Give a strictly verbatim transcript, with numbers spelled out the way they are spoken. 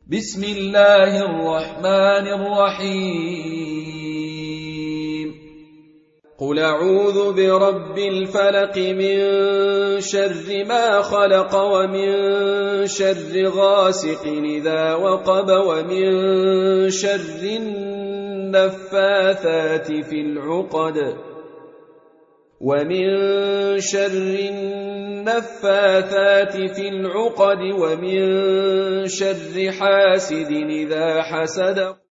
بسم الله الرحمن الرحيم قل أعوذ برب الفلق من شر ما خلق ومن شر غاسق إذا وقب ومن شر النفاثات في العقد ومن شر النفاثات في العقد ومن شر حاسد إذا حسد